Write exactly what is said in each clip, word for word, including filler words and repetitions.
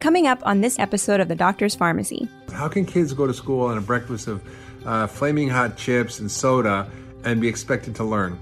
Coming up on this episode of The Doctor's Pharmacy. How can kids go to school on a breakfast of uh, flaming hot chips and soda and be expected to learn?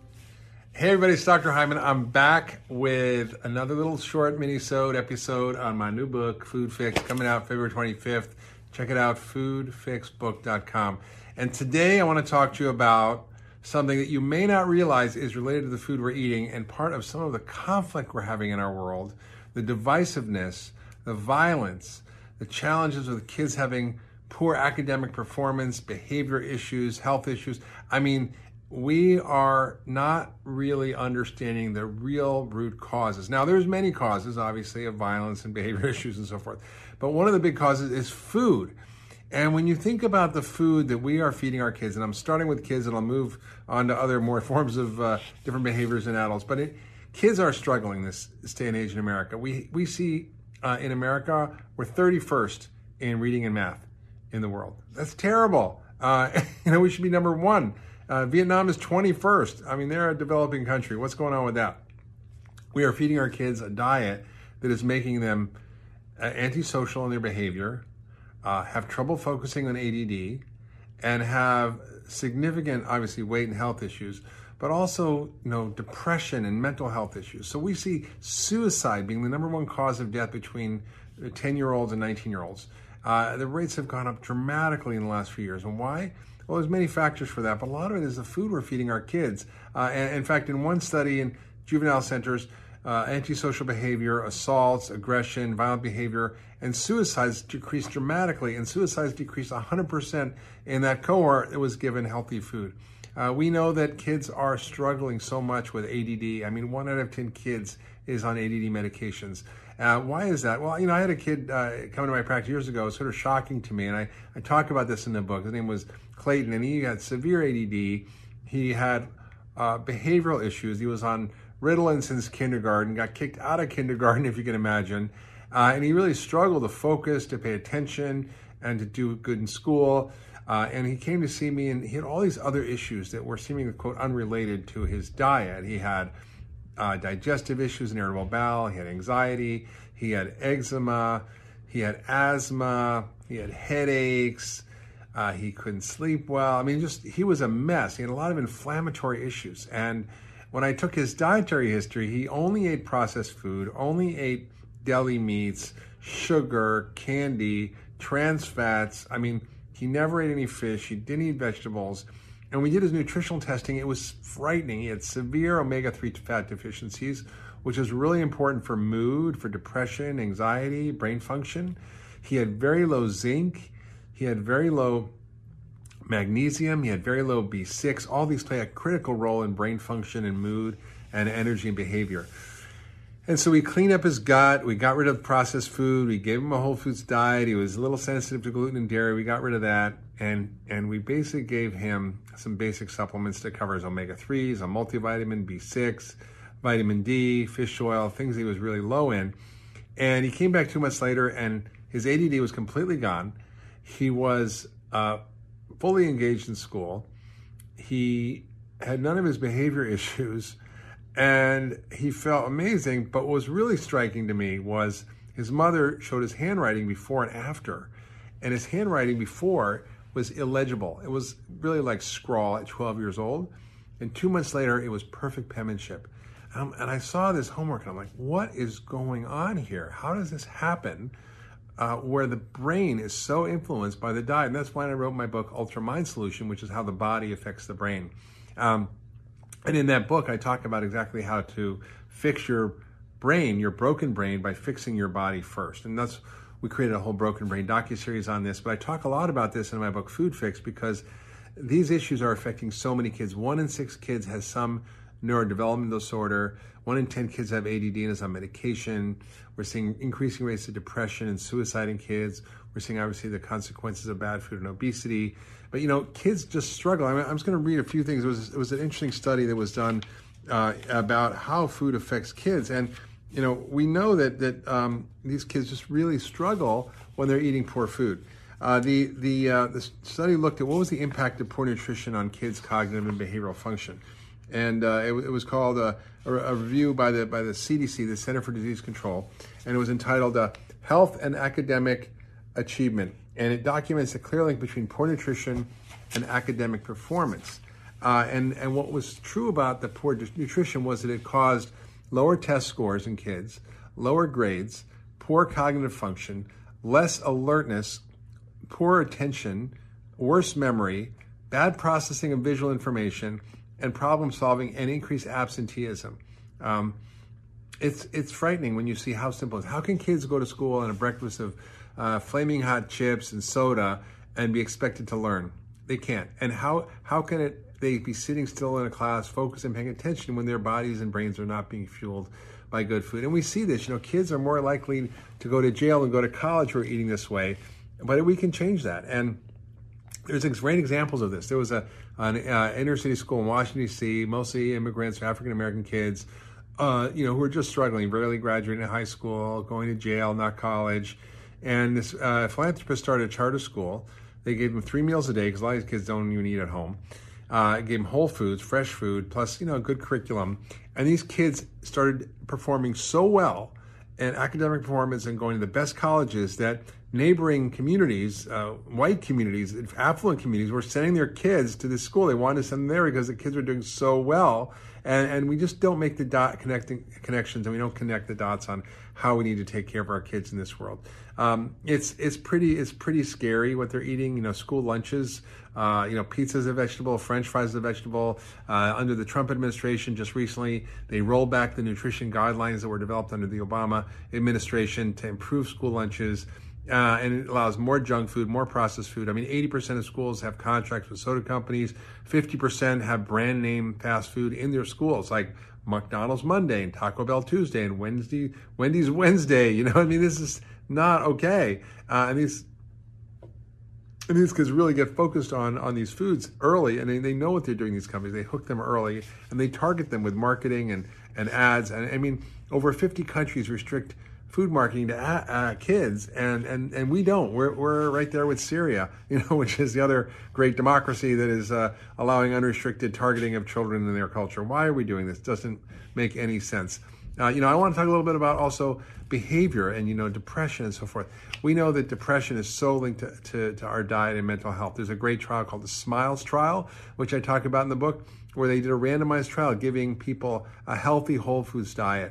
Hey everybody, it's Doctor Hyman. I'm back with another little short mini-sode episode on my new book, Food Fix, coming out February twenty-fifth. Check it out, food fix book dot com. And today I want to talk to you about something that you may not realize is related to the food we're eating and part of some of the conflict we're having in our world, the divisiveness, the violence, the challenges with kids having poor academic performance, behavior issues, health issues. I mean, we are not really understanding the real root causes. Now, there's many causes, obviously, of violence and behavior issues and so forth. But one of the big causes is food. And when you think about the food that we are feeding our kids, and I'm starting with kids and I'll move on to other more forms of uh, different behaviors in adults, but it, kids are struggling this, this day and age in America. We, we see uh, in America, we're thirty-first in reading and math in the world. That's terrible. Uh, you know, we should be number one. Uh, Vietnam is twenty-first. I mean, they're a developing country. What's going on with that? We are feeding our kids a diet that is making them uh, antisocial in their behavior, uh, have trouble focusing on A D D, and have significant, obviously, weight and health issues, but also, you know, depression and mental health issues. So we see suicide being the number one cause of death between ten-year-olds and nineteen-year-olds. Uh, the rates have gone up dramatically in the last few years. And why? Well, there's many factors for that, but a lot of it is the food we're feeding our kids. Uh, and in fact, in one study in juvenile centers, uh, antisocial behavior, assaults, aggression, violent behavior, and suicides decreased dramatically. And suicides decreased one hundred percent in that cohort that was given healthy food. Uh, we know that kids are struggling so much with A D D. I mean, one out of ten kids is on A D D medications. Uh, why is that? Well, you know, I had a kid uh, come to my practice years ago. It was sort of shocking to me, and I, I talk about this in the book. His name was Clayton, and he had severe A D D. He had uh, behavioral issues. He was on Ritalin since kindergarten, got kicked out of kindergarten, if you can imagine, uh, and he really struggled to focus, to pay attention, and to do good in school. Uh, and he came to see me, and he had all these other issues that were seemingly, quote, unrelated to his diet. He had uh, digestive issues, an irritable bowel, he had anxiety, he had eczema, he had asthma, he had headaches, uh, he couldn't sleep well. I mean, just, he was a mess. He had a lot of inflammatory issues. And when I took his dietary history, he only ate processed food, only ate deli meats, sugar, candy, trans fats. I mean, he never ate any fish. He didn't eat vegetables. And we did his nutritional testing. It was frightening. He had severe omega three fat deficiencies, which is really important for mood, for depression, anxiety, brain function. He had very low zinc. He had very low magnesium. He had very low B six. All these play a critical role in brain function and mood and energy and behavior. And so we cleaned up his gut, we got rid of processed food, we gave him a whole foods diet, he was a little sensitive to gluten and dairy, we got rid of that, and, and we basically gave him some basic supplements to cover his omega threes, a multivitamin, B six, vitamin D, fish oil, things he was really low in. And he came back two months later and his A D D was completely gone. He was uh, fully engaged in school. He had none of his behavior issues. And he felt amazing, but what was really striking to me was his mother showed his handwriting before and after. And his handwriting before was illegible. It was really like scrawl at twelve years old. And two months later, it was perfect penmanship. Um, and I saw this homework, and I'm like, what is going on here? How does this happen uh, where the brain is so influenced by the diet? And that's why I wrote my book, Ultra Mind Solution, which is how the body affects the brain. Um, And in that book, I talk about exactly how to fix your brain, your broken brain, by fixing your body first. And that's, we created a whole Broken Brain docuseries on this. But I talk a lot about this in my book, Food Fix, because these issues are affecting so many kids. One in six kids has some neurodevelopmental disorder. One in ten kids have A D D and is on medication. We're seeing increasing rates of depression and suicide in kids. We're seeing, obviously, the consequences of bad food and obesity. But, you know, kids just struggle. I mean, I'm just going to read a few things. It was, it was an interesting study that was done uh, about how food affects kids. And, you know, we know that that um, these kids just really struggle when they're eating poor food. Uh, the the uh, the study looked at what was the impact of poor nutrition on kids' cognitive and behavioral function, and uh, it, it was called a, a, a review by the by the C D C, the Center for Disease Control, and it was entitled uh, Health and Academic Achievement. And it documents a clear link between poor nutrition and academic performance. Uh, and, and what was true about the poor nutrition was that it caused lower test scores in kids, lower grades, poor cognitive function, less alertness, poor attention, worse memory, bad processing of visual information, and problem solving, and increased absenteeism. Um, it's it's frightening when you see how simple it is. How can kids go to school on a breakfast of uh, flaming hot chips and soda and be expected to learn? They can't. And how how can it they be sitting still in a class, focused and paying attention when their bodies and brains are not being fueled by good food? And we see this. You know, kids are more likely to go to jail and go to college who are eating this way, but we can change that. And there's great examples of this. There was a an uh, inner city school in Washington, D C, mostly immigrants, African-American kids, uh, you know, who were just struggling, barely graduating high school, going to jail, not college. And this uh, philanthropist started a charter school. They gave them three meals a day because a lot of these kids don't even eat at home. Uh, gave them whole foods, fresh food, plus, you know, good curriculum. And these kids started performing so well in academic performance and going to the best colleges that neighboring communities, uh, white communities, affluent communities, were sending their kids to this school. They wanted to send them there because the kids were doing so well. And, and we just don't make the dot connecting connections, and we don't connect the dots on how we need to take care of our kids in this world. Um, it's it's pretty it's pretty scary what they're eating. You know, school lunches. Uh, you know, pizza is a vegetable, French fries is a vegetable. Uh, under the Trump administration, just recently, they rolled back the nutrition guidelines that were developed under the Obama administration to improve school lunches. Uh, and it allows more junk food, more processed food. I mean, eighty percent of schools have contracts with soda companies. fifty percent have brand name fast food in their schools, like McDonald's Monday and Taco Bell Tuesday and Wednesday, Wendy's Wednesday. You know, I mean, this is not okay. Uh, and these and these kids really get focused on, on these foods early, and they, they know what they're doing, these companies. They hook them early, and they target them with marketing and, and ads. And I mean, over fifty countries restrict food marketing to uh, kids, and, and, and we don't. We're we're right there with Syria, you know, which is the other great democracy that is uh, allowing unrestricted targeting of children in their culture. Why are we doing this? Doesn't make any sense. Uh, you know, I want to talk a little bit about also behavior and, you know, depression and so forth. We know that depression is so linked to, to, to our diet and mental health. There's a great trial called the SMILES trial, which I talk about in the book, where they did a randomized trial giving people a healthy whole foods diet.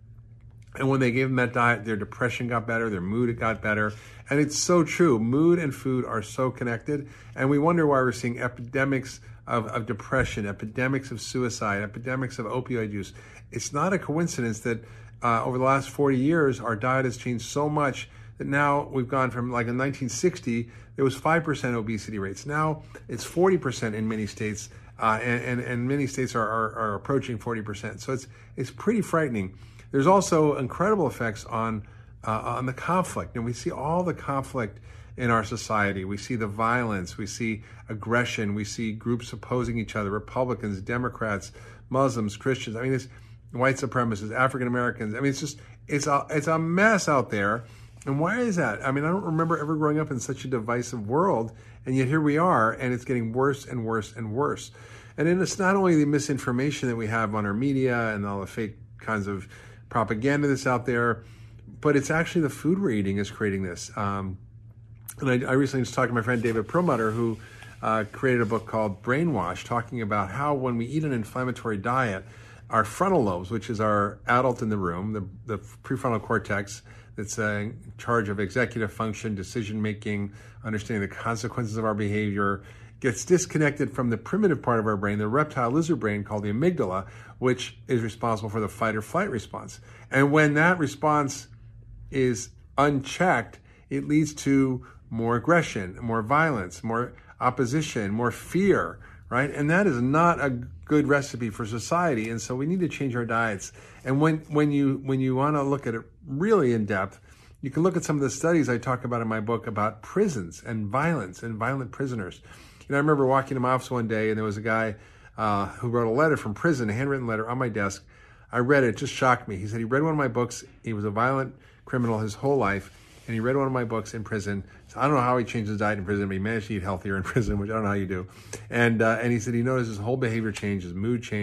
And when they gave them that diet, their depression got better, their mood got better. And it's so true. Mood and food are so connected. And we wonder why we're seeing epidemics of, of depression, epidemics of suicide, epidemics of opioid use. It's not a coincidence that uh, over the last forty years, our diet has changed so much that now we've gone from, like in nineteen sixty, there was five percent obesity rates. Now it's forty percent in many states, uh, and, and, and many states are, are, are approaching forty percent. So it's it's pretty frightening. There's also incredible effects on uh, on the conflict. And we see all the conflict in our society. We see the violence. We see aggression. We see groups opposing each other, Republicans, Democrats, Muslims, Christians. I mean, it's white supremacists, African Americans. I mean, it's just, it's a, it's a mess out there. And why is that? I mean, I don't remember ever growing up in such a divisive world. And yet here we are, and it's getting worse and worse and worse. And then it's not only the misinformation that we have on our media and all the fake kinds of propaganda that's out there, but it's actually the food we're eating is creating this. Um, and I, I recently just talked to my friend David Perlmutter, who uh, created a book called Brainwash, talking about how when we eat an inflammatory diet, our frontal lobes, which is our adult in the room, the, the prefrontal cortex that's uh, in charge of executive function, decision-making, understanding the consequences of our behavior, gets disconnected from the primitive part of our brain, the reptile lizard brain called the amygdala, which is responsible for the fight or flight response. And when that response is unchecked, it leads to more aggression, more violence, more opposition, more fear, right? And that is not a good recipe for society. And so we need to change our diets. And when, when you when you want to look at it really in depth, you can look at some of the studies I talk about in my book about prisons and violence and violent prisoners. You know, I remember walking in my office one day, and there was a guy uh, who wrote a letter from prison, a handwritten letter on my desk. I read it. It just shocked me. He said he read one of my books. He was a violent criminal his whole life, and he read one of my books in prison. So I don't know how he changed his diet in prison, but he managed to eat healthier in prison, which I don't know how you do. And uh, and he said he noticed his whole behavior changed, his mood changed,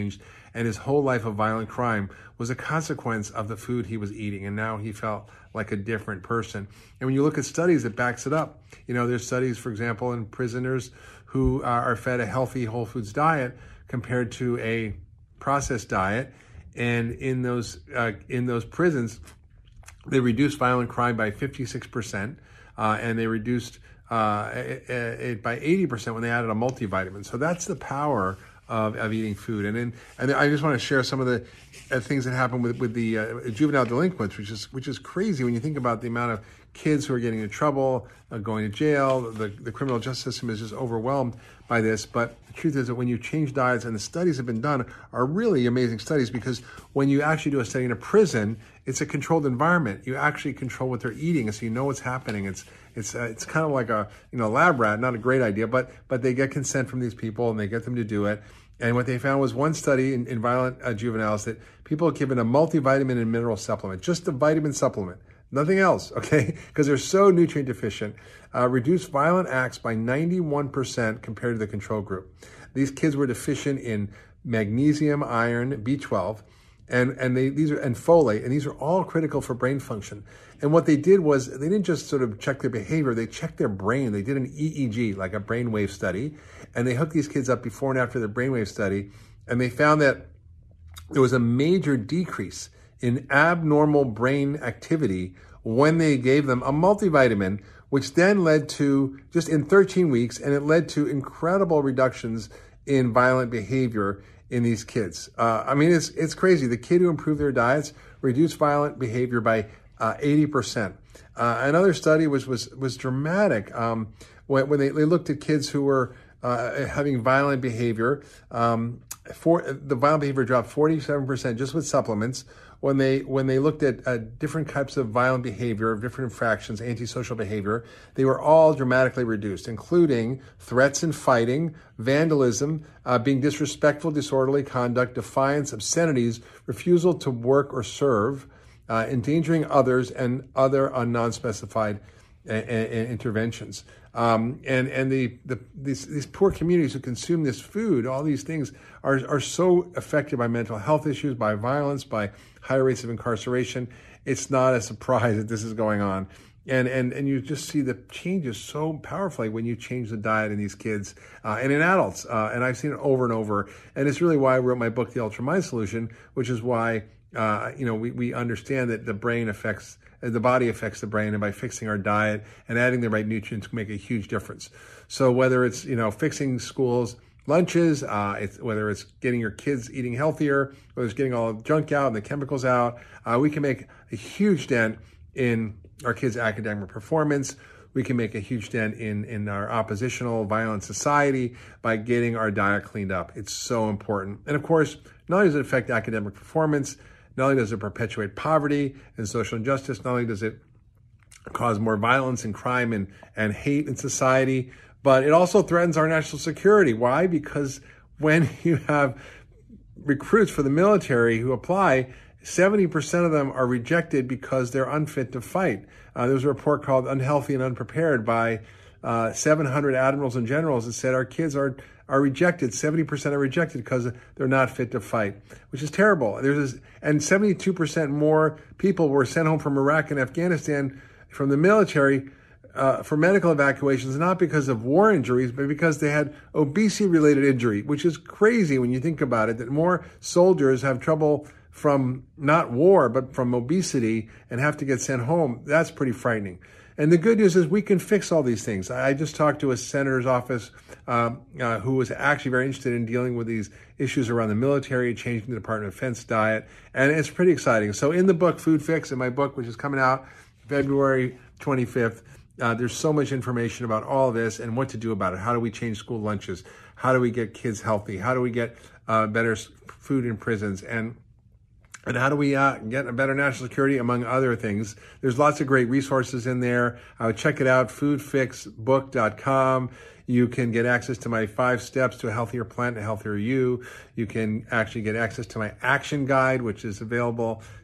and his whole life of violent crime was a consequence of the food he was eating, and now he felt like a different person. And when you look at studies, it backs it up. You know, there's studies, for example, in prisoners who are fed a healthy whole foods diet compared to a processed diet, and in those uh, in those prisons, they reduced violent crime by fifty-six percent, uh, and they reduced uh, it, it by eighty percent when they added a multivitamin. So that's the power of, of eating food. And then, and I just want to share some of the uh, things that happen with with the uh, juvenile delinquents, which is which is crazy when you think about the amount of kids who are getting in trouble, uh, going to jail. The, the criminal justice system is just overwhelmed by this. But the truth is that when you change diets, and the studies have been done are really amazing studies, because when you actually do a study in a prison, it's a controlled environment. You actually control what they're eating, and so you know what's happening. It's it's uh, it's kind of like a you know lab rat, not a great idea, but but they get consent from these people and they get them to do it. And what they found was one study in, in violent uh, juveniles that people are given a multivitamin and mineral supplement, just a vitamin supplement, nothing else, okay? Because they're so nutrient deficient, uh, reduced violent acts by ninety-one percent compared to the control group. These kids were deficient in magnesium, iron, B twelve, and and they these are and folate, and these are all critical for brain function. And what they did was they didn't just sort of check their behavior; they checked their brain. They did an E E G, like a brainwave study, and they hooked these kids up before and after their brainwave study, and they found that there was a major decrease in abnormal brain activity when they gave them a multivitamin, which then led to, just in thirteen weeks, and it led to incredible reductions in violent behavior in these kids. Uh, I mean, it's it's crazy. The kid who improved their diets reduced violent behavior by uh, eighty percent. Uh, another study was was was dramatic um, when, when they, they looked at kids who were uh, having violent behavior. Um, for, the violent behavior dropped forty-seven percent just with supplements. When they when they looked at uh, different types of violent behavior, different infractions, antisocial behavior, they were all dramatically reduced, including threats and fighting, vandalism, uh, being disrespectful, disorderly conduct, defiance, obscenities, refusal to work or serve, uh, endangering others, and other uh, non-specified uh, uh, interventions. Um, and and the, the these these poor communities who consume this food, all these things are are so affected by mental health issues, by violence, by higher rates of incarceration. It's not a surprise that this is going on. And and and you just see the changes so powerfully when you change the diet in these kids uh, and in adults. Uh, and I've seen it over and over. And it's really why I wrote my book, The Ultra Mind Solution, which is why uh, you know we, we understand that the brain affects the body affects the brain, and by fixing our diet and adding the right nutrients can make a huge difference. So whether it's, you know, fixing schools' lunches, uh, it's, whether it's getting your kids eating healthier, whether it's getting all the junk out and the chemicals out, uh, we can make a huge dent in our kids' academic performance. We can make a huge dent in, in our oppositional violent society by getting our diet cleaned up. It's so important. And of course, not only does it affect academic performance, not only does it perpetuate poverty and social injustice, not only does it cause more violence and crime and, and hate in society, but it also threatens our national security. Why? Because when you have recruits for the military who apply, seventy percent of them are rejected because they're unfit to fight. Uh, there was a report called Unhealthy and Unprepared by uh, seven hundred admirals and generals that said our kids are are rejected. seventy percent are rejected because they're not fit to fight, which is terrible. There's this, and seventy-two percent more people were sent home from Iraq and Afghanistan from the military uh, for medical evacuations, not because of war injuries, but because they had obesity-related injury, which is crazy when you think about it, that more soldiers have trouble from not war, but from obesity and have to get sent home. That's pretty frightening. And the good news is we can fix all these things. I just talked to a senator's office uh, uh, who was actually very interested in dealing with these issues around the military, changing the Department of Defense diet, and it's pretty exciting. So in the book, Food Fix, in my book, which is coming out February twenty-fifth, uh, there's so much information about all of this and what to do about it. How do we change school lunches? How do we get kids healthy? How do we get uh, better food in prisons? And And how do we uh, get a better national security, among other things? There's lots of great resources in there. Uh, check it out, food fix book dot com. You can get access to my five steps to a healthier planet, a healthier you. You can actually get access to my action guide, which is available to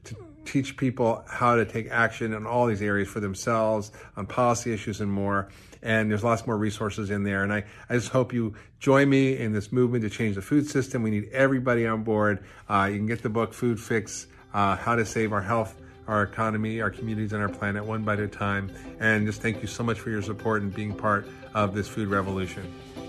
teach people how to take action in all these areas for themselves, on policy issues and more. And there's lots more resources in there. And I, I just hope you join me in this movement to change the food system. We need everybody on board. Uh, you can get the book Food Fix, uh, How to Save Our Health, Our Economy, Our Communities, and Our Planet one bite at a time. And just thank you so much for your support and being part of this food revolution.